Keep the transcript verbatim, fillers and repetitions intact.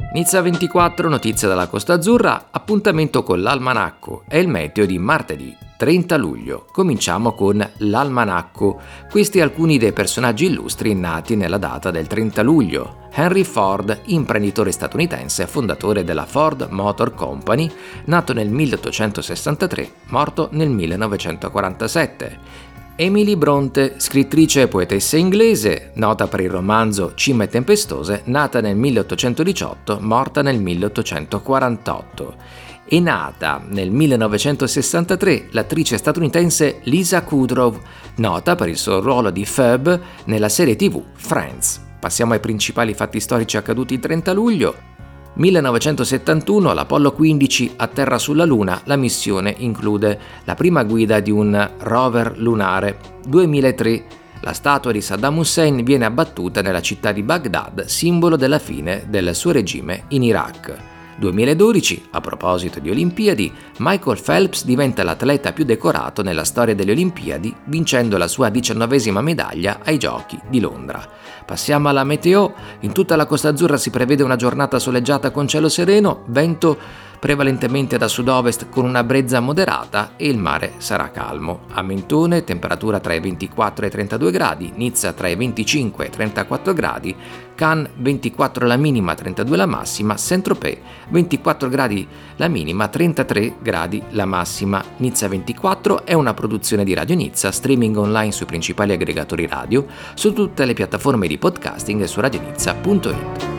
Nizza ventiquattro, notizie dalla Costa Azzurra, appuntamento con l'almanacco. È il meteo di martedì trenta luglio. Cominciamo con l'almanacco. Questi alcuni dei personaggi illustri nati nella data del trenta luglio. Henry Ford, imprenditore statunitense, fondatore della Ford Motor Company, nato nel milleottocentosessantatré, morto nel millenovecentoquarantasette. Emily Bronte, scrittrice e poetessa inglese, nota per il romanzo Cime tempestose, nata nel milleottocentodiciotto, morta nel milleottocentoquarantotto. È nata nel millenovecentosessantatré l'attrice statunitense Lisa Kudrow, nota per il suo ruolo di Phoebe nella serie tivù Friends. Passiamo ai principali fatti storici accaduti il trenta luglio. millenovecentosettantuno, l'Apollo quindici atterra sulla Luna. La missione include la prima guida di un rover lunare. duemilatré, la statua di Saddam Hussein viene abbattuta nella città di Baghdad, simbolo della fine del suo regime in Iraq. duemiladodici, a proposito di Olimpiadi, Michael Phelps diventa l'atleta più decorato nella storia delle Olimpiadi, vincendo la sua diciannovesima medaglia ai Giochi di Londra. Passiamo alla meteo. In tutta la Costa Azzurra si prevede una giornata soleggiata con cielo sereno, vento prevalentemente da sud-ovest con una brezza moderata e il mare sarà calmo. A Mentone temperatura tra i ventiquattro e i trentadue gradi, Nizza tra i venticinque e i trentaquattro gradi, Cannes ventiquattro la minima, trentadue la massima, Saint-Tropez ventiquattro gradi la minima, trentatré gradi la massima. Nizza ventiquattro è una produzione di Radio Nizza, streaming online sui principali aggregatori radio, su tutte le piattaforme di podcasting e su radionizza punto it.